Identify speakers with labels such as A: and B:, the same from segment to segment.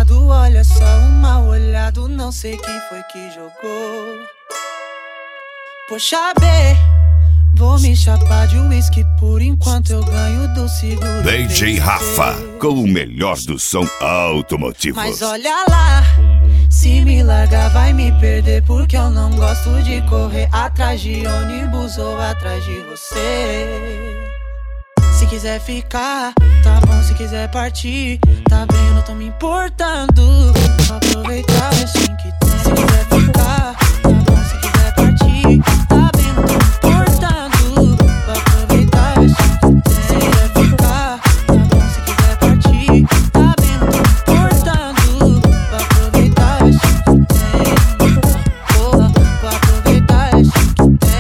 A: ferrado, olha só, um mal olhado, não sei quem foi que jogou. Poxa B, vou me chapar de uísque por enquanto eu ganho do seguro.
B: DJ Rafa, com o melhor do som automotivo.
A: Mas olha lá, se me largar vai me perder, porque eu não gosto de correr atrás de ônibus ou atrás de você. Se quiser ficar, tá bom, se quiser partir, tá bem, eu não tô me importando. Vou aproveitar o restinho que tem. Se quiser ficar, tá bom, se quiser partir, tá bem, eu não tô me importando. Vou aproveitar o restinho que tem. Se quiser ficar, tá bom, se quiser partir, tá bem, eu não tô me importando. Vou aproveitar o restinho que tem. Vou aproveitar o restinho que tem.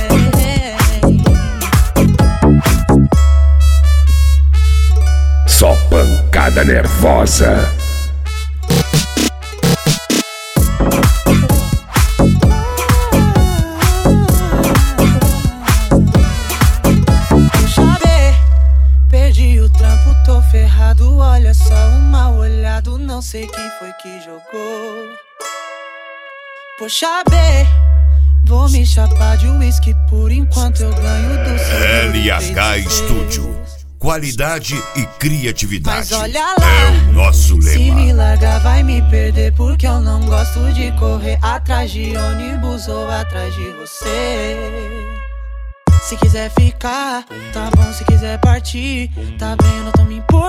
C: Só pancada nervosa.
A: Deixa ver, perdi o trampo, tô ferrado, olha só, um mal olhado, não sei quem foi que jogou. Poxa B, vou me chapar de uísque por enquanto eu ganho do seguro.
B: LH Studio, qualidade e criatividade.
A: Mas olha lá,
B: é o nosso
A: se me
B: lema.
A: largar vai me perder, porque eu não gosto de correr atrás de ônibus ou atrás de você. Se quiser ficar, tá bom, se quiser partir, tá bem, eu não tô me importando.